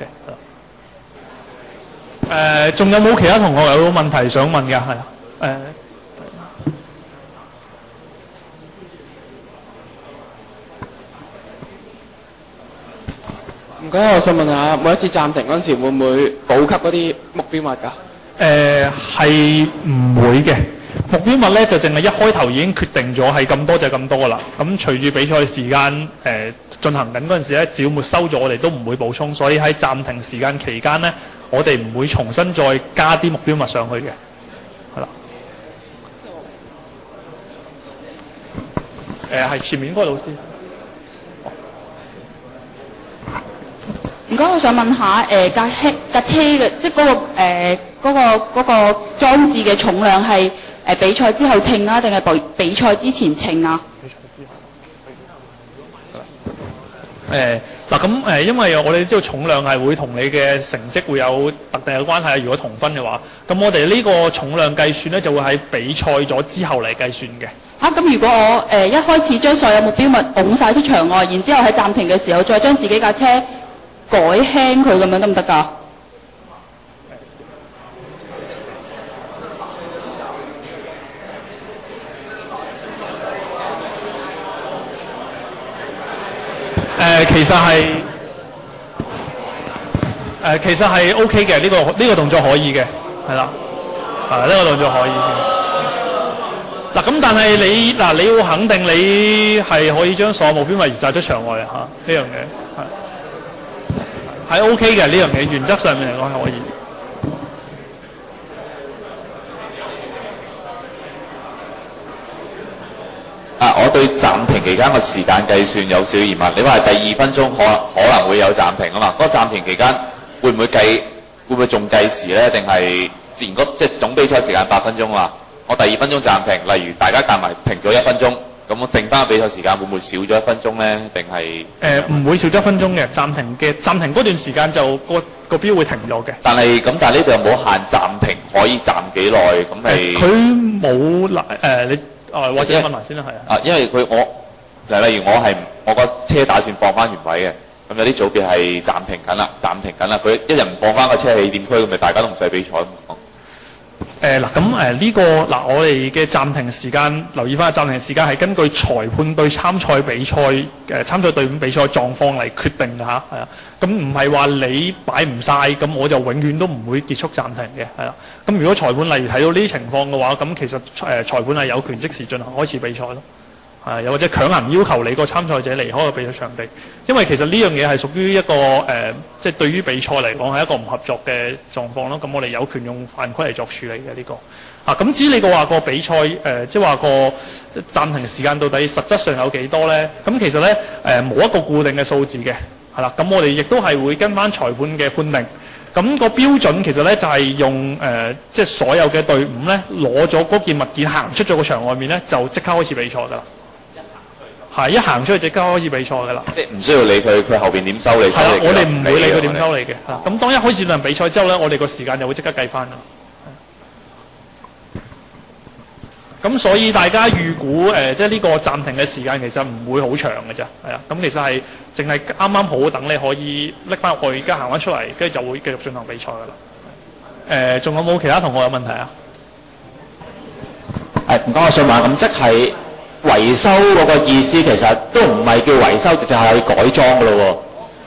誒、呃，仲有冇其他同學有問題想問嘅？係啊，誒、呃。 唔該，我想問下，每一次暫停嗰陣時，會唔會補給嗰啲目標物㗎？ 誒係唔會嘅，目標物咧就淨係一開頭已經決定咗係咁多就咁多噶啦。咁隨住比賽時間誒、呃、進行緊嗰陣時咧，只要沒收咗，我哋都唔會補充。所以喺暫停時間期間咧，我哋唔會重新再加啲目標物上去嘅，係啦。誒、呃、係前面嗰個老師。 唔該，我想問下誒架車架車嘅，即係嗰、嗰個誒嗰、呃嗰個嗰、嗰個裝置嘅重量係誒、呃、比賽之後稱啊，定係比比賽之前稱啊？ 誒嗱咁誒，因為我哋知道重量係會同你嘅成績會有特定嘅關係啊。如果同分嘅話，咁我哋呢個重量計算咧就會喺比賽咗之後嚟計算嘅。 嚇、啊！咁如果我誒、呃、一開始將所有目標物拱晒出場外，然之後喺暫停嘅時候再將自己架車改輕佢咁樣得唔得㗎？ 誒其實係誒其實係 O K 嘅，呢個呢個動作可以嘅，係啦，啊呢個動作可以嘅。嗱咁但係你嗱你要肯定你係可以將所有目標物移晒出場外啊嚇，呢樣嘢係。係 OK 嘅，呢樣嘢，原則上面嚟講係可以。 啊，我對暫停期間個時間計算有少少疑問。你話係第二分鐘可可能會有暫停啊嘛？嗰、嗰個暫停期間會唔會計？會唔會仲計時咧？定係自然嗰即係總比賽時間八分鐘啊？我第二分鐘暫停，例如大家夾埋停咗一分鐘。咁我剩翻比賽時間會唔會少咗一分鐘咧？定係誒唔會少咗一分鐘嘅，暫停嘅暫停嗰段時間就個個錶會停咗嘅。 但係咁，但係呢度有冇限暫停可以暫幾耐？咁係佢冇嗱誒你誒或者問埋先啦，係啊。 啊，因為佢我例例如我係我個車打算放翻原位嘅，咁有啲組別係暫停緊啦，暫停緊啦。佢一日唔放翻個車起點區，咁咪大家都唔使比賽。 誒嗱，咁誒呢個嗱、呃，我哋嘅暫停時間，留意翻暫停時間係根據裁判對參賽比賽誒、呃、參賽隊伍比賽狀況嚟決定嘅嚇，係啊。咁唔係話你擺唔晒，咁我就永遠都唔會結束暫停嘅，係啦。咁如果裁判例如睇到呢啲情況嘅話，咁其實誒、呃、裁判係有權即時進行開始比賽咯。係，又或者強行要求你個參賽者離開個比賽場地，因為其實呢樣嘢係屬於一個誒、呃，即係對於比賽嚟講係一個唔合作嘅狀況咯。咁我哋有權用犯規嚟作處理嘅呢、這個。啊，咁至於你個話個比賽誒、呃，即係話個暫停時間到底實質上有幾多咧？咁其實咧誒冇一個固定嘅數字嘅，係啦。咁我哋亦都係會跟翻裁判嘅判定。咁、那個標準其實咧就係、是、用誒、呃，即係所有嘅隊伍咧攞咗嗰件物件行出咗個場外面咧，就即刻開始比賽㗎啦。係一行出去即刻開始比賽㗎啦， 即係唔需要理佢，佢後邊點收你？ 係啦，我哋唔會理佢點收你嘅。咁當一開始進行比賽之後咧，我哋個時間就會即刻計翻㗎啦。咁所以大家預估誒、呃，即係呢個暫停嘅時間其實唔會好長嘅啫，係啊。咁其實係淨係啱啱好等你可以拎翻入去，而家行翻出嚟，跟住就會繼續進行比賽㗎啦。誒、呃，仲有冇其他同學有問題啊？ 誒，唔該，我想問，咁即係。維修嗰個意思其實都唔係叫維修，就係改裝㗎咯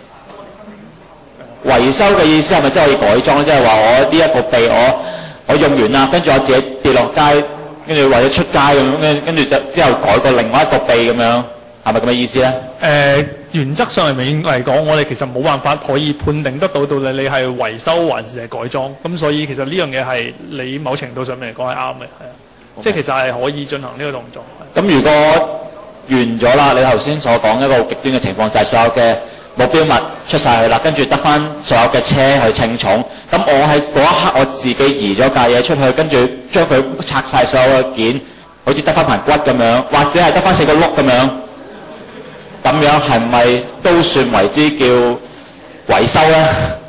喎。維修嘅意思係咪真係可以改裝咧？即係話我呢一個臂我我用完啦，跟住我自己跌落街，跟住或者出街咁，跟跟住就之後改過另外一個臂咁樣，係咪咁嘅意思咧？誒、呃， 原則上嚟嚟講，我哋其實冇辦法可以判定得到到底你係維修還是係改裝，咁所以其實呢樣嘢係你某程度上面嚟講係啱嘅，係啊，即係其實係可以進行呢個動作。 咁如果完咗啦，你頭先所講一個極端嘅情況就係所有嘅目標物出晒去啦，跟住得翻所有嘅車去稱重。咁我喺嗰一刻我自己移咗架嘢出去，跟住將佢拆晒所有嘅件，好似得翻棚骨咁樣，或者係得翻四個轆咁樣，咁樣係咪都算為之叫維修咧？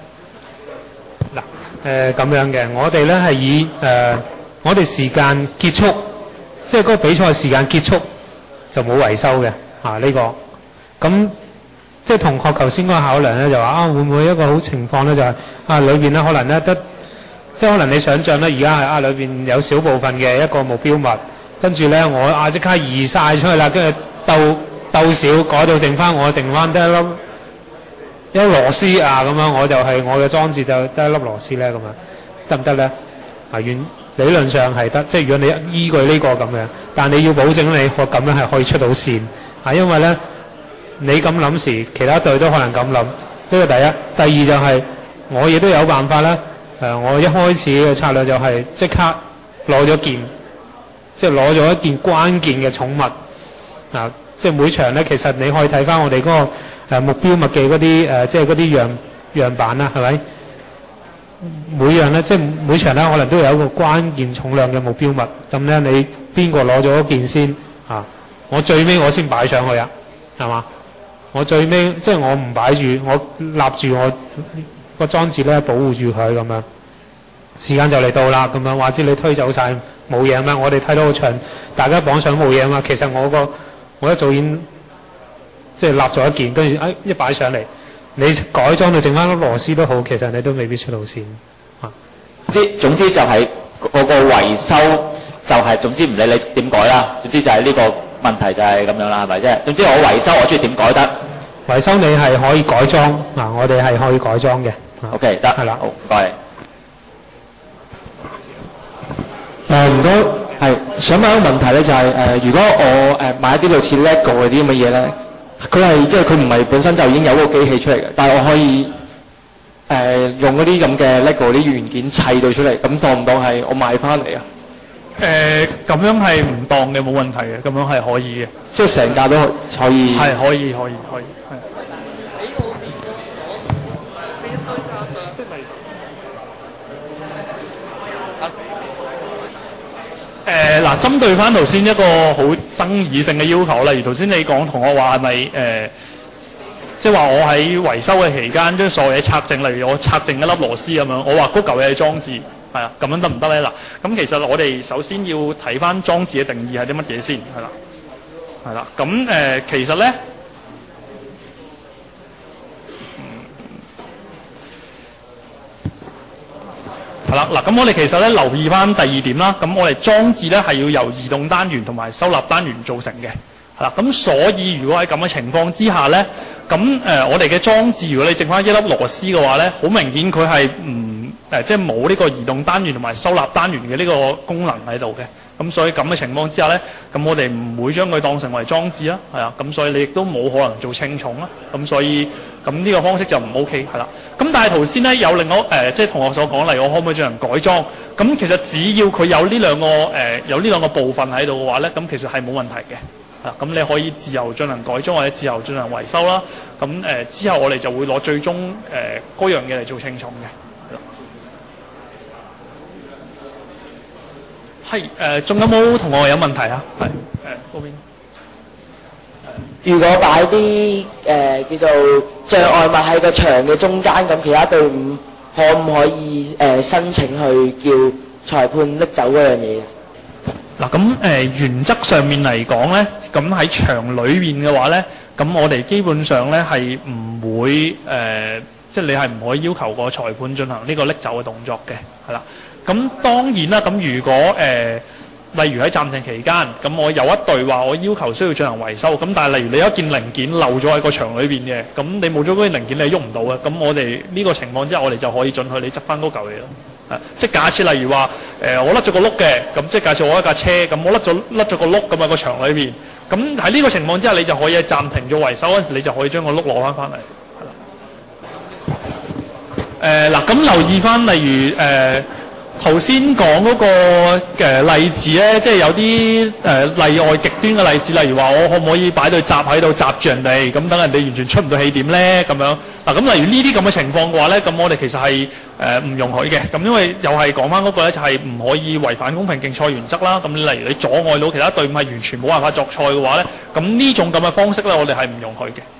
嗱，誒咁樣嘅，我哋咧係以誒、呃、我哋時間結束，即係嗰個比賽時間結束就冇維修嘅啊呢、呢個，咁即係同學頭先嗰個考量咧就話啊會唔會一個好情況咧就係、係、啊裏邊咧可能咧得，即係可能你想象咧而家係啊裏邊有少部分嘅一個目標物，跟住咧我啊即刻移晒出去啦，跟住鬥鬥少改到剩翻我剩翻得一粒一粒螺絲啊咁樣，我就係我嘅裝置就得一粒螺絲咧咁樣，得唔得咧？啊，原理論上係得，即係如果你依據呢個咁樣，但你要保證你個咁樣係可以出到線啊，因為咧你咁諗時，其他隊都可能咁諗。呢個第一，第二就係、是、我亦都有辦法啦。誒、呃，我一開始嘅策略就係即刻攞咗件，即係攞咗一件關鍵嘅寵物啊！即係每場咧，其實你可以睇翻我哋嗰、那個、呃、目標物嘅嗰啲誒，即係嗰啲樣樣板啦，係咪？每樣咧，即係每場咧，可能都有一個關鍵重量嘅目標物。咁咧，你邊個攞咗件先啊？我最尾我先擺上去啊，係嘛？我最尾即係我唔擺住，我立住我個裝置咧，保護住佢咁樣。時間就嚟到啦，咁樣話知你推走晒冇嘢咩？我哋睇到個場，大家綁上冇嘢嘛。其實我個我一早已經即係立咗一件，跟住誒一擺上嚟，你改裝到剩翻粒螺絲都好，其實你都未必出到線。啊， 之總之就係嗰個維修就係、是、總之唔理你點改啦，總之就係呢個問題就係咁樣啦，係咪啫？總之我維修我中意點改得。 維修你係可以改裝嗱、啊，我哋係可以改裝嘅。 OK 得係啦，好唔該你。 誒唔該，係想問一個問題咧，就係、是、誒、呃，如果我誒、呃、買一啲類似 LEGO 嗰啲咁嘅嘢咧，佢係即係佢唔係本身就已經有嗰個機器出嚟嘅，但係我可以誒、呃、用嗰啲咁嘅 LEGO 啲元件砌到出嚟，咁當唔當係我買翻嚟啊？ 誒咁樣係唔當嘅，冇問題嘅，咁樣係可以嘅。 即係成架都可以。 係可以可以可以係。誒嗱，針對翻頭先一個好爭議性嘅要求，例如頭先你講同我話係咪誒，即係話我喺維修嘅期間將所有嘢拆淨，例如我拆淨一粒螺絲咁樣，我話嗰嚿嘢係裝置，係啊，咁樣得唔得咧？嗱，咁其實我哋首先要睇翻裝置嘅定義係啲乜嘢先，係啦，係啦，咁誒、呃、其實咧。係啦，嗱咁我哋其實咧留意翻第二點啦，咁我哋裝置咧係要由移動單元同埋收納單元造成嘅，係啦，咁所以如果喺咁嘅情況之下咧，咁誒、呃、我哋嘅裝置如果你剩翻一粒螺絲嘅話咧，好明顯佢係唔誒即係冇呢個移動單元同埋收納單元嘅呢個功能喺度嘅，咁所以咁嘅情況之下咧，咁我哋唔會將佢當成為裝置啦，係啊，咁所以你亦都冇可能做稱重啦，咁所以咁呢個方式就唔 OK 係啦。咁但係頭先咧有另外誒、呃，即係同學所講，例如我可唔可以進行改裝？咁其實只要佢有呢兩個誒、呃、有呢兩個部分喺度嘅話咧，咁其實係冇問題嘅。啊，咁你可以自由進行改裝或者自由進行維修啦。咁誒、呃、之後我哋就會攞最終誒嗰樣嘢嚟做稱重嘅。係誒，仲、呃、有冇同學有問題啊？係誒嗰邊。 如果擺啲誒叫做障礙物喺個場嘅中間，咁其他隊伍可唔可以誒、呃、申請去叫裁判拎走嗰樣嘢？ 嗱咁誒原則上面嚟講咧，咁喺場裏面嘅話咧，咁我哋基本上咧係唔會誒、呃，即係你係唔可以要求個裁判進行呢個拎走嘅動作嘅，係啦。咁當然啦，咁如果誒、呃例如喺暫停期間，咁我有一隊話我要求需要進行維修，咁但係例如你有一件零件漏咗喺個場裏邊嘅，咁你冇咗嗰件零件你係喐唔到嘅，咁我哋呢個情況之下，我哋就可以准許你執翻嗰嚿嘢咯。 啊即係假設例如話誒、呃、我甩咗個轆嘅，咁即係假設我一架車，咁我甩咗甩咗個轆咁喺個牆裏邊，咁喺呢個情況之下，你就可以喺暫停咗維修嗰陣時，你就可以將個轆攞翻翻嚟。誒嗱，咁、呃、留意翻，例如誒頭先講嗰個誒例子咧，即係有啲誒、呃、例外極端嘅例子，例如話我可唔可以擺對閘喺度閘住人哋，咁等人哋完全出唔到氣點咧？咁樣嗱，咁例如呢啲咁嘅情況嘅話咧，咁我哋其實係誒唔容許嘅。咁因為又係講翻嗰個咧，就係唔可以違反公平競賽原則啦。咁例如你阻礙到其他隊伍係完全冇辦法作賽嘅話咧，咁呢種咁嘅方式咧，我哋係唔容許嘅。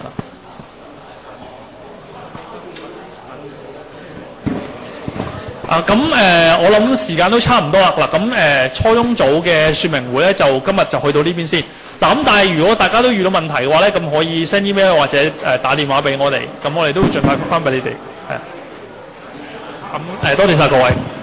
啊，咁誒、呃，我諗時間都差唔多啦。嗱，咁、呃、誒初中組嘅説明會咧，就今日就去到呢邊先。嗱，咁但係如果大家都遇到問題嘅話咧，咁可以 send email 或者誒、呃、打電話俾我哋，咁我哋都會盡快覆翻俾你哋。係啊，咁誒、呃、多謝晒各位。